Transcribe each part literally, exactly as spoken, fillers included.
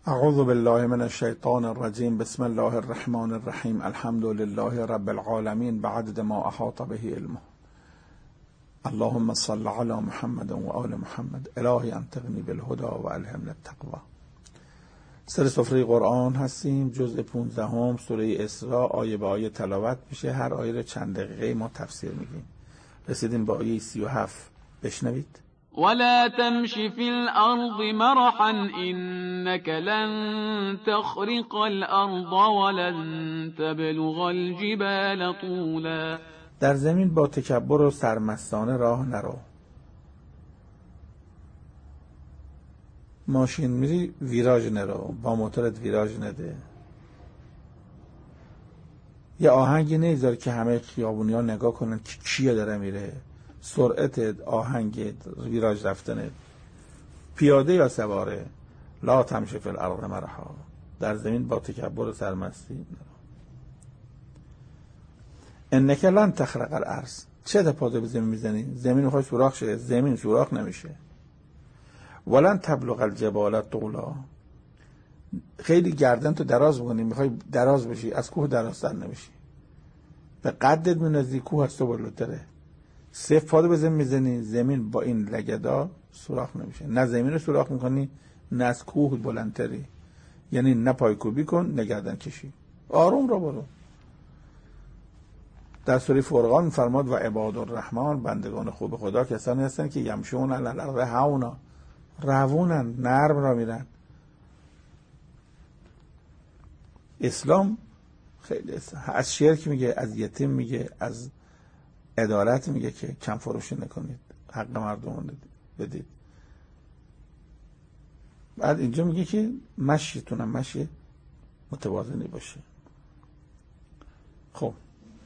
اعوذ بالله من الشیطان الرجیم. بسم الله الرحمن الرحیم. الحمد لله رب العالمین بعدد ما احاط به علمه. اللهم صل علی محمد و آل محمد. الهی انطقنی بالهدى و الهمنا التقوی. سر سفره قرآن هستیم، جزء پانزدهم، سوره اسراء، آیه به آیه تلاوت میشه. هر آیه رو چند دقیقه ما تفسیر میگیم. رسیدیم به آیه سی و هفت. بشنوید. ولا تمش في الأرض مرحا إنك لن تخرق الأرض ولن تبلغ الجبال طولا. در زمین با تکبر و سرمستانه راه نرو. ماشین میری ویراژ نرو، با موتورت ویراژ نده. یه آهنگی نمیذاری که همه خیابونی ها نگاه کنن که کیه داره میره. سرعت آهنگ ویراژ رفتنه، پیاده یا سواره. لا تمشی فی الارض مرحا. در زمین با تکبر و سرمستی نرو. انک لن تخرق الارض. چه پاده به زمین میزنی؟ زمین میخوای سوراخ شه؟ زمین سوراخ نمیشه. ولن تبلغ الجبال طولا. خیلی گردن تو دراز بکنی، میخوای دراز بشی، از کوه درازتر نمیشی. به قدت می‌نزدیک کوه از تو بالاتره. صفر پاده به زمین میزنی، زمین با این لگدا سوراخ نمیشه. نه زمین رو سوراخ میکنی، نه از کوه بلندتری. یعنی نه پایکوبی کن، نه گردن کشی. آروم رو برو. در سوره فرقان فرماد و عباد الرحمن، بندگان خوب خدا کسانی هستن که یمشون علی الارض هونا، روونن، نرم را میرن. اسلام خیلی از شرک میگه، از یتیم میگه، از عدالت میگه که کم فروشی نکنید، حق مردم بدید. بعد اینجا میگه که مشیتونم مشی متوازنی باشه. خب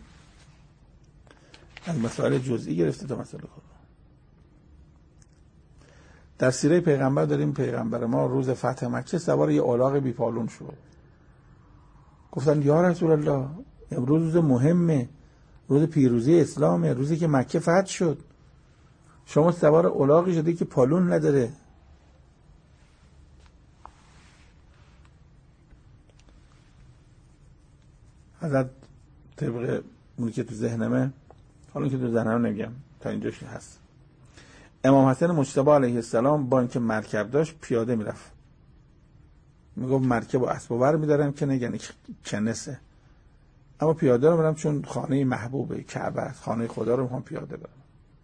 از مسائل جزئی گرفته تا مسائل کلی. در سیره پیغمبر داریم پیغمبر ما روز فتح مکه سوار یه الاغ بی پالون شد. گفتن یا رسول الله امروز روز مهمه، روز پیروزی اسلامه، روزی که مکه فتح شد، شما سوار الاغی شده که پالون نداره. حضرت طبق اونی که تو ذهنمه، حالا که تو ذهنم نمیگم تا اینجاش هست، امام حسن مجتبی علیه السلام با اینکه مرکب داشت پیاده میرفت. میگفت مرکب و اسب و بر میدارم که نگن کنسه، اما پیاده رو برم چون خانه محبوبه، کعبه است، خانه خدا رو میخوام پیاده برم.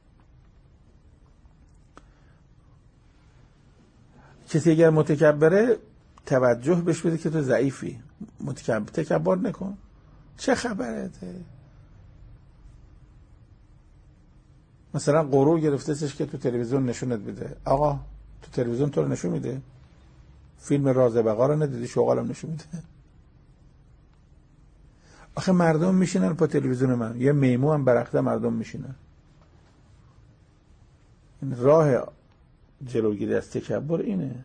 کسی اگر متکبره توجه بهش بده که تو ضعیفی. متکبر تکبر نکن. چه خبرته؟ مثلا غرور گرفتهش که تو تلویزیون نشونت بده. آقا تو تلویزیون تو رو نشون میده؟ فیلم راز بقا رو ندیدی؟ شغالم نشون میده. آخه مردم میشینن پا تلویزیون من، یه میمو هم برعقده مردم میشینن. این راه جلوگیری از تکبر اینه.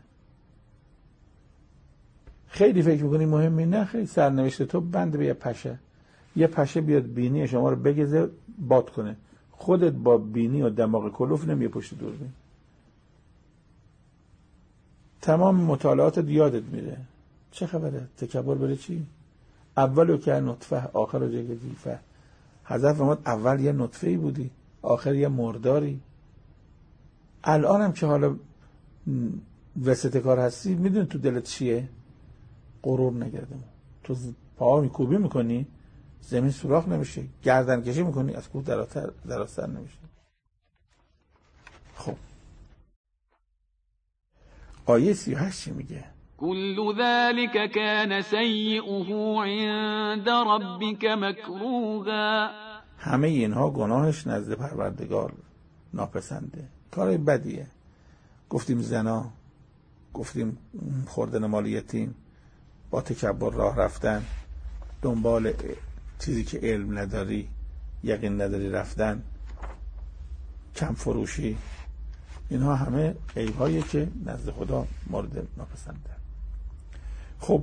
خیلی فکر میکنی مهمی؟ نه خیلی. سرنوشت تو بند به یه پشه. یه پشه بیاد بینی شما رو بگزه باد کنه، خودت با بینی و دماغ کلوف نمیه پشت دوربین. تمام مطالعات یادت میره. چه خبره؟ تکبر بره چی؟ اولو که نطفه آخر رو جگه جیفه. حضرت فرمود اول یه نطفه‌ای بودی، آخر یه مرداری. الان هم که حالا وسط کار هستی، میدونی تو دلت چیه؟ غرور نگردم. تو پاها میکوبی میکنی زمین سوراخ نمیشه، گردن کشی میکنی از کوه درازتر درازتر نمیشه. خب آیه سی و هشت چی میگه؟ كل ذلك كان سيئه عند ربك مكروها. همه اینها گناهش نزد پروردگار ناپسنده، کار بدیه. گفتیم زنا، گفتیم خوردن مال یتیم، با تکبر راه رفتن، دنبال چیزی که علم نداری، یقین نداری رفتن، کم فروشی، اینها همه عیب‌هایی که نزد خدا مورد ناپسنده. خب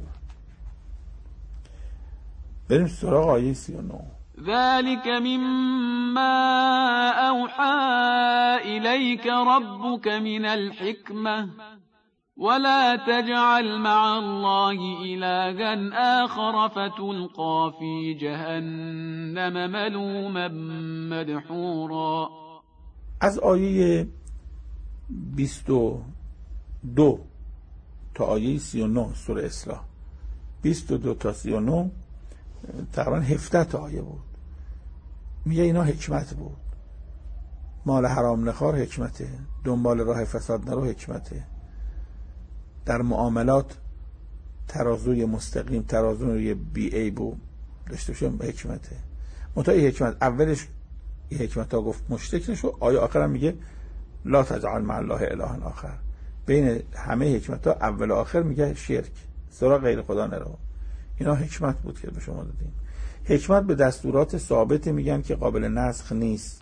بریم سراغ آیه سی و نه. ذلك مما أوحى إليك ربك من الحكمة ولا تجعل مع الله إلها آخر فتلقى في جهنم ملوما مدحورا. از آیه بیست و دو تا آیه سی و نه سوره اصلاح، بیست و دو تا سی و نه تقریبا هفده تا آیه بود. میگه اینا حکمت بود. مال حرام نخوار حکمته، دنبال راه فساد نرو حکمته، در معاملات ترازوی مستقیم، ترازوی بی عیب و داشته باشیم حکمته. متای حکمت اولش حکمت ها گفت مشرک نشو، آیه آخر هم میگه لا تجعل مع الله اله آخر. بین همه حکمت ها اول و آخر میگه شرک، سراغ غیر خدا نرو. اینا حکمت بود که به شما دادیم. حکمت به دستورات ثابت میگن که قابل نسخ نیست.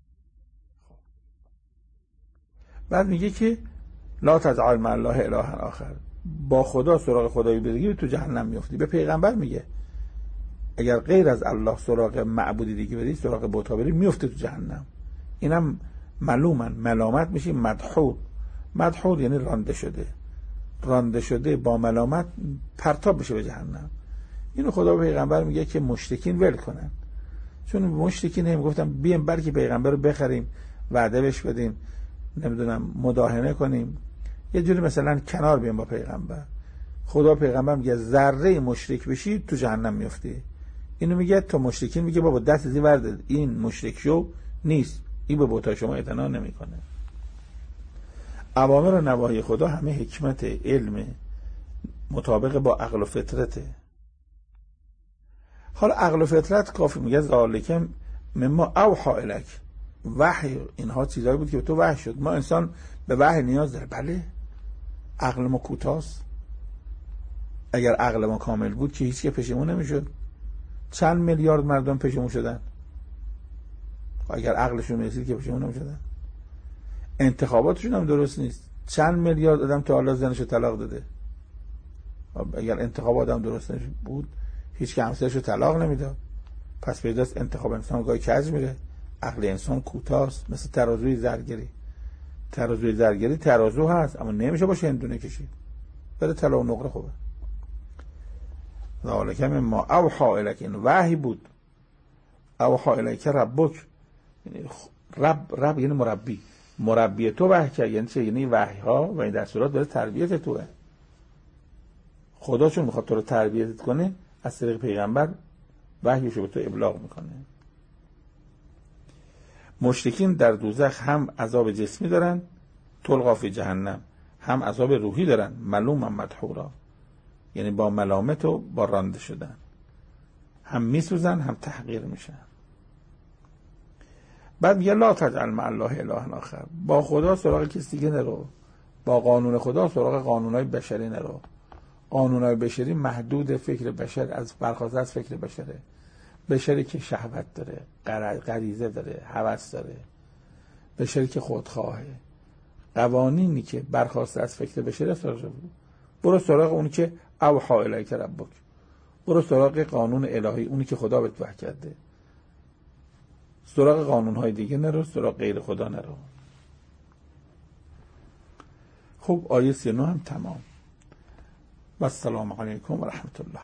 بعد میگه که لا تجعل مع الله اله آخر، با خدا سراغ خدایی بگیری تو جهنم میافتی. به پیغمبر میگه اگر غیر از الله سراغ معبودی دیگه بری، سراغ بت‌ها بری، میفته تو جهنم. اینم ملومن، ملامت میشی، مدحور. مدحور یعنی رانده شده، رانده شده با ملامت پرتاب بشه به جهنم. اینو خدا به پیغمبر میگه که مشرکین ول کنن، چون مشرکین هم گفتن بیایم برای پیغمبر رو بخریم، وعده بهش بدیم، نمیدونم مداهنه کنیم، یه جوری مثلا کنار بیام با پیغمبر. خدا پیغمبر میگه ذره مشرک بشی تو جهنم میفتی. اینو میگه تا مشرکین میگه بابا دست زی ورد، این مشرک شو نیست، این به بوتا شما اعتنا نمیکنه. اوامر و نواهی خدا همه حکمت، علم، مطابق با عقل و فطرته. حالا عقل و فطرت کافی میگه ذالکم مما اوحی الک، وحی اینها چیزایی بود که به تو وحی شد. ما انسان به وحی نیاز داره. بله عقل ما کوتاست. اگر عقل ما کامل بود که هیچ که پشیمون نمیشد. چند میلیارد مردم پشیمون شدن، اگر عقلشون میرسید که پشیمون نمیشدن. انتخاباتشون هم درست نیست. چند میلیارد آدم تا حالا زنشو طلاق داده. اگر انتخاب آدم درست بود هیچ که همسرشو طلاق نمیداد. پس پیداست انتخاب انسان گاهی کج میره. عقل انسان کوتاست، مثل ترازوی زرگری. ترازوی زرگری ترازو هست اما نمیشه باشه هندونه کشید، بره طلا و نقره خوبه. ذالک مما اوحی الیک، این وحی بود. اوحی الیک ربک، یعنی رب رب یعنی مربی، مربی تو وحی کرد. یعنی چه؟ یعنی وحی ها و این دستورات برای تربیت توه. خدا چون میخواد تو رو تربیت کنه از طریق پیغمبر وحیشو به تو ابلاغ میکنه. مشرکین در دوزخ هم عذاب جسمی دارن، تلقا فی جهنم، هم عذاب روحی دارن، ملوما مدحورا، یعنی با ملامت و با رانده شدن، هم میسوزن هم تحقیر میشن. بعد میگه لا تجعل مع الله اله آخر، با خدا سراغ کسی دیگه نرو، با قانون خدا سراغ قانونهای بشری نرو. قانونهای بشری محدود فکر بشر، از برخواسته از فکر بشره. بشری که شهوت داره، غریزه داره، هوس داره، بشری که خودخواهه. قوانینی که برخواسته از فکر بشری سراغ بود، برو سراغ اونی که اوحی الیک ربک، برو سراغ قانون الهی، اونی که خدا بهت وحی کرده. سراغ قانونهای دیگه نرو، سراغ غیر خدا نرو. خب آیه سی و نه هم تمام. و السلام علیکم و رحمت الله.